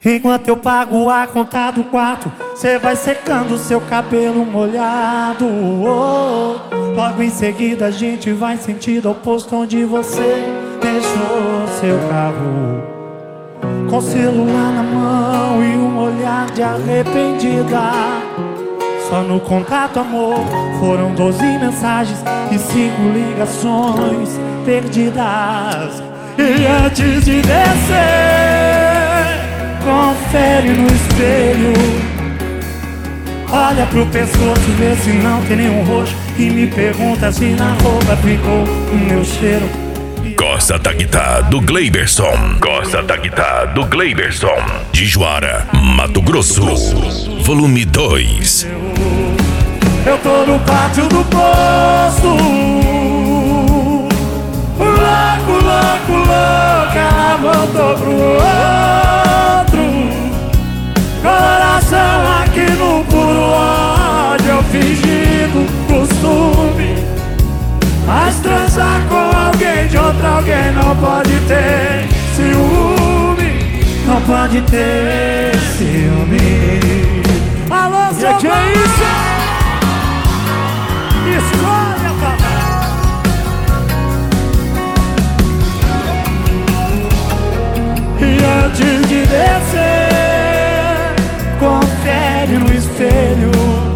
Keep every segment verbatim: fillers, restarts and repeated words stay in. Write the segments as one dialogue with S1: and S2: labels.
S1: Enquanto eu pago a conta do quarto, cê vai secando seu cabelo molhado. Oh, logo em seguida a gente vai sentido ao posto onde você deixou seu carro, com o celular na mão e um olhar de arrependida. Só no contato, amor, foram doze mensagens e cinco ligações perdidas. E antes de descer, confere no espelho, olha pro pescoço, vê se não tem nenhum roxo, e me pergunta se na roupa ficou o meu cheiro.
S2: Costa da Guitarra do Gleiberson. Costa da Guitarra do Gleiberson. De Juara, Mato Grosso. Volume dois.
S1: Eu tô no pátio do posto, louco, louco, louco, ela voltou pro outro. Coração aqui no puro ódio, eu fingindo costume, mas transar com alguém de outro alguém não pode ter ciúme, não pode ter ciúme. Alô, seu que é isso? Escolha, papai. E antes de descer, confere no espelho,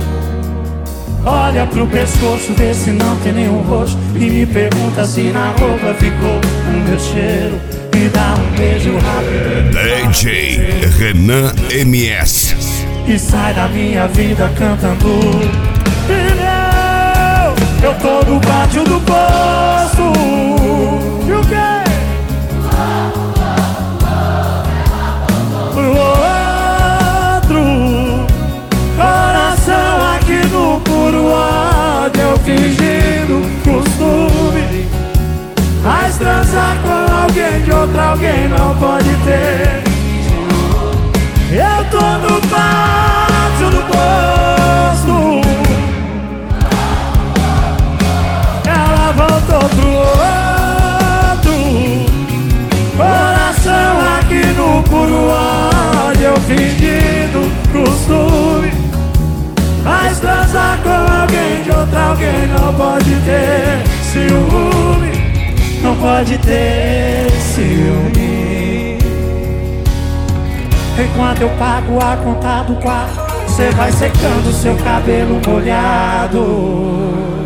S1: olha pro pescoço, vê se não tem nenhum roxo, e me pergunta se na roupa ficou o meu cheiro. Me dá um beijo rápido,
S2: D J Renan M S,
S1: e sai da minha vida cantando. Eu tô no pátio do posto, e o quê? Pro outro, coração aqui no puro ódio, eu fingindo costume, mas transar com alguém de outro alguém não pode ter. Eu tô no pátio do posto, ela voltou pro outro. Coração aqui no puro ódio, eu fingindo costume, mas transar com alguém de outro alguém não pode ter ciúme, não pode ter ciúme. Enquanto eu pago a conta do quarto, cê vai secando seu cabelo molhado.